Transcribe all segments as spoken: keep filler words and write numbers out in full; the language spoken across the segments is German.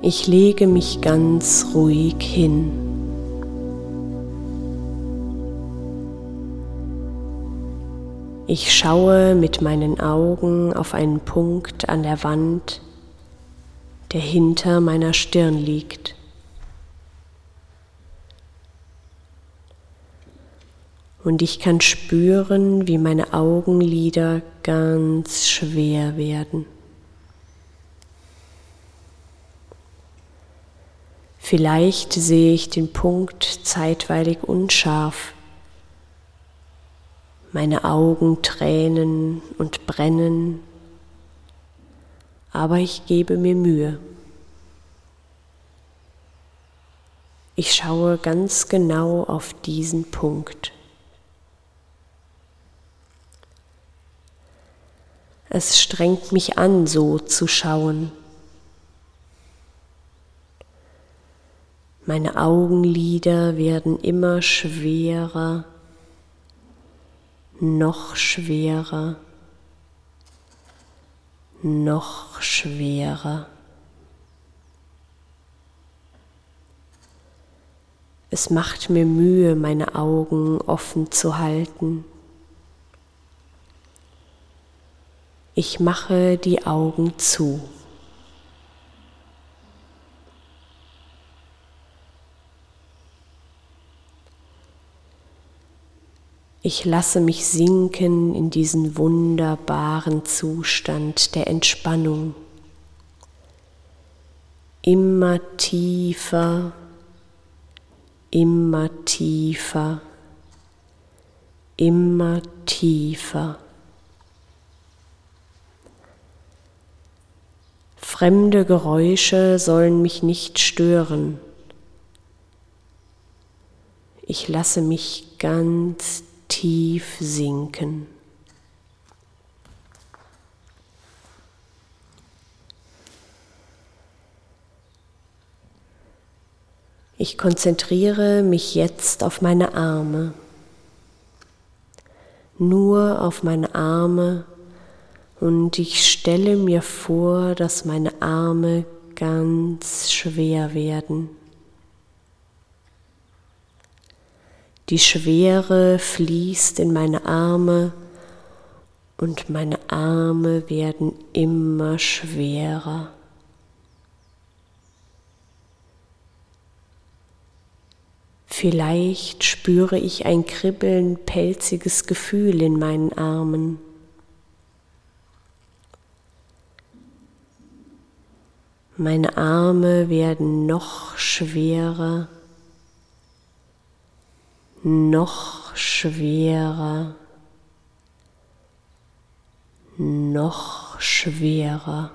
Ich lege mich ganz ruhig hin. Ich schaue mit meinen Augen auf einen Punkt an der Wand, der hinter meiner Stirn liegt. Und ich kann spüren, wie meine Augenlider ganz schwer werden. Vielleicht sehe ich den Punkt zeitweilig unscharf. Meine Augen tränen und brennen, aber ich gebe mir Mühe. Ich schaue ganz genau auf diesen Punkt. Es strengt mich an, so zu schauen. Meine Augenlider werden immer schwerer, noch schwerer, noch schwerer. Es macht mir Mühe, meine Augen offen zu halten. Ich mache die Augen zu. Ich lasse mich sinken in diesen wunderbaren Zustand der Entspannung. Immer tiefer, immer tiefer, immer tiefer. Fremde Geräusche sollen mich nicht stören. Ich lasse mich ganz tief sinken. Ich konzentriere mich jetzt auf meine Arme, nur auf meine Arme, und ich stelle mir vor, dass meine Arme ganz schwer werden. Die Schwere fließt in meine Arme und meine Arme werden immer schwerer. Vielleicht spüre ich ein kribbeln, pelziges Gefühl in meinen Armen. Meine Arme werden noch schwerer, noch schwerer, noch schwerer.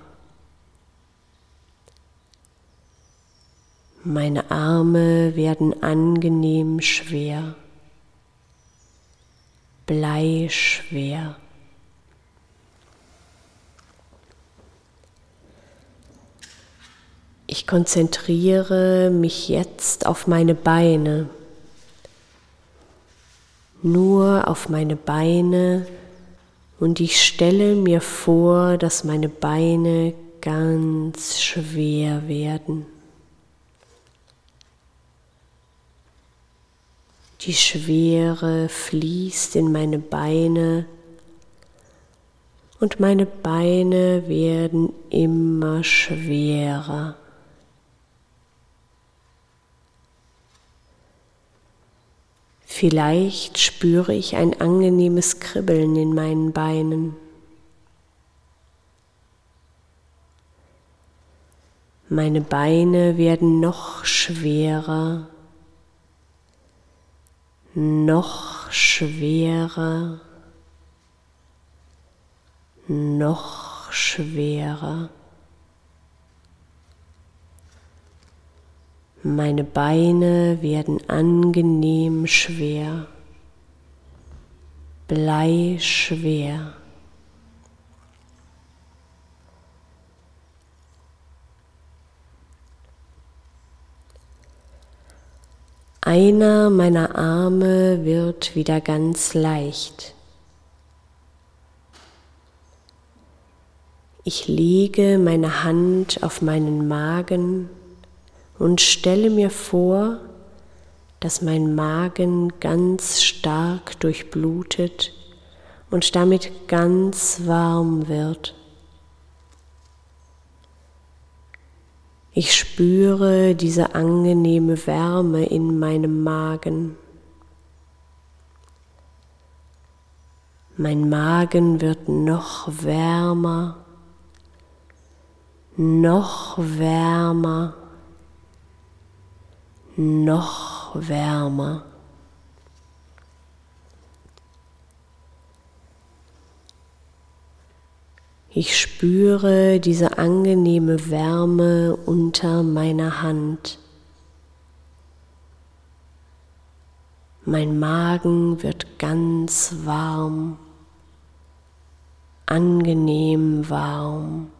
Meine Arme werden angenehm schwer, bleischwer. Ich konzentriere mich jetzt auf meine Beine, nur auf meine Beine, und ich stelle mir vor, dass meine Beine ganz schwer werden. Die Schwere fließt in meine Beine und meine Beine werden immer schwerer. Vielleicht spüre ich ein angenehmes Kribbeln in meinen Beinen. Meine Beine werden noch schwerer, noch schwerer, noch schwerer. Meine Beine werden angenehm schwer, bleischwer. Einer meiner Arme wird wieder ganz leicht. Ich lege meine Hand auf meinen Magen und stelle mir vor, dass mein Magen ganz stark durchblutet und damit ganz warm wird. Ich spüre diese angenehme Wärme in meinem Magen. Mein Magen wird noch wärmer, noch wärmer, noch wärmer. Ich spüre diese angenehme Wärme unter meiner Hand. Mein Magen wird ganz warm, angenehm warm.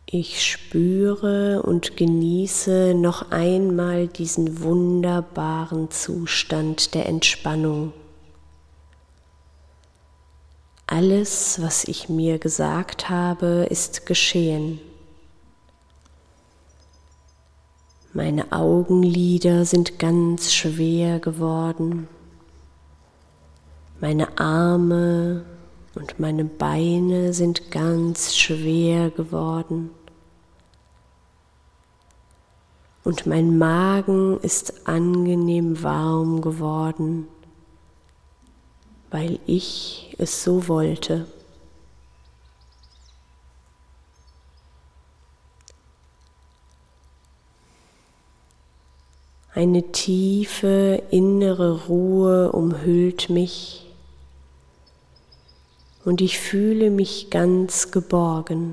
Ich spüre und genieße noch einmal diesen wunderbaren Zustand der Entspannung. Alles, was ich mir gesagt habe, ist geschehen. Meine Augenlider sind ganz schwer geworden. Meine Arme und meine Beine sind ganz schwer geworden. Und mein Magen ist angenehm warm geworden, weil ich es so wollte. Eine tiefe innere Ruhe umhüllt mich und ich fühle mich ganz geborgen.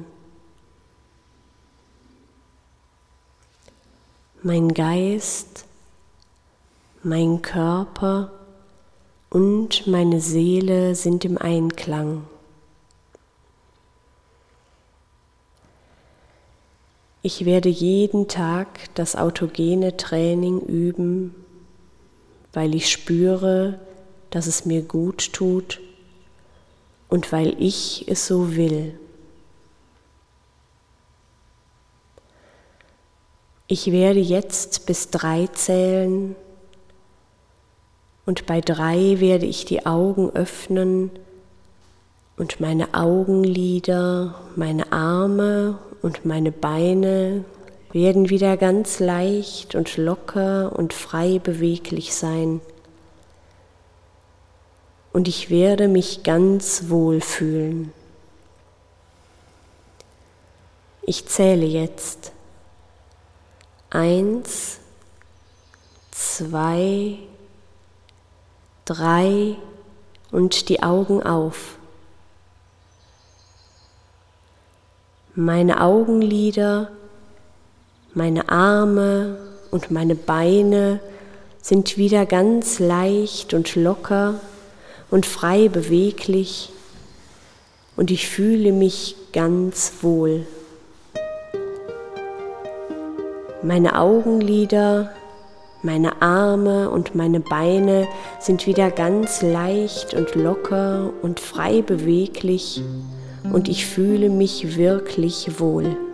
Mein Geist, mein Körper und meine Seele sind im Einklang. Ich werde jeden Tag das autogene Training üben, weil ich spüre, dass es mir gut tut und weil ich es so will. Ich werde jetzt bis drei zählen und bei drei werde ich die Augen öffnen und meine Augenlider, meine Arme und meine Beine werden wieder ganz leicht und locker und frei beweglich sein. Und ich werde mich ganz wohl fühlen. Ich zähle jetzt. Eins, zwei, drei und die Augen auf. Meine Augenlider, meine Arme und meine Beine sind wieder ganz leicht und locker und frei beweglich und ich fühle mich ganz wohl. Meine Augenlider, meine Arme und meine Beine sind wieder ganz leicht und locker und frei beweglich und ich fühle mich wirklich wohl.